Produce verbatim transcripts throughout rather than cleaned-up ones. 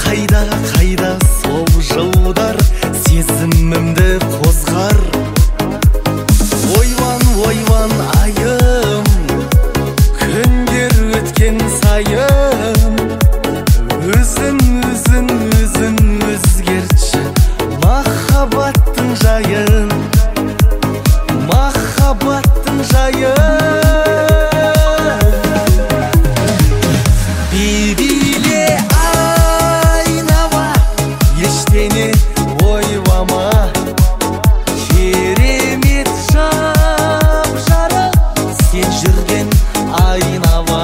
қайда қайда сол жылдар сезімімді қозғар. Ойлан ойлан айым, күндер өткен сайын, өзің өзің өзің өзгертші махаббаттың жайын, махаббаттың жайын. Бейбиле айнала, ештеңе ойлама, керемет жап-жарық сен жүрген айнала.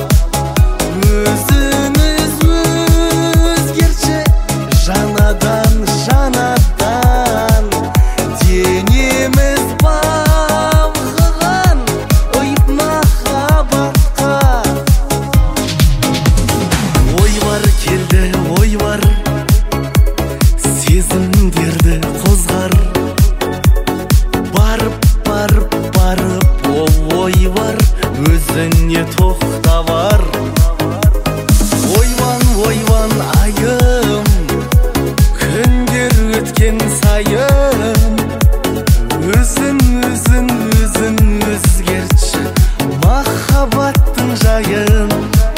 Өзіңіз өзгертші жаңадан жаңадан, денеміз балқыған ұйып махаббатқа. Ойлар келді ойлар, сезімдерді қозғар. Барып барып барып ол ойлар өзіне тоқталар. Ойлан ойлан айым, күндер өткен сайын, өзің өзің өзің өзгертші махаббаттың жайын,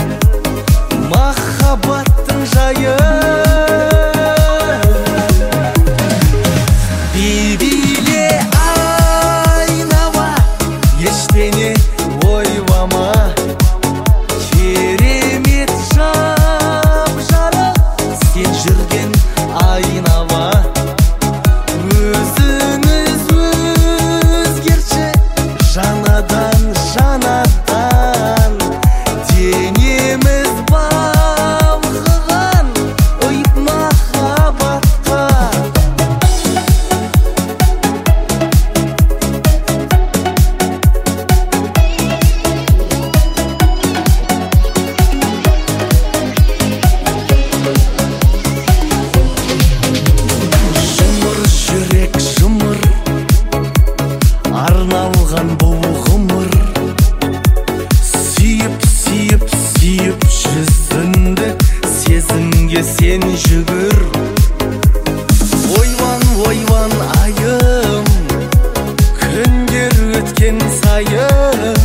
махаббаттың жайын. Бейбиле айнала, ештеңе ойлама, керемет жап-жарық сен жүрген айнала. Өзіңіз өзгертші жаңадан жаңадан, денеміз балқыған ұйып махаббатқа. Жұмыр жүрек жұмыр, арналған бұл ғұмыр. Сүйіп сүйіп сүйіп жүзінді сезімге сен жүгір. Ойлан ойлан айым, күндер өткен сайын,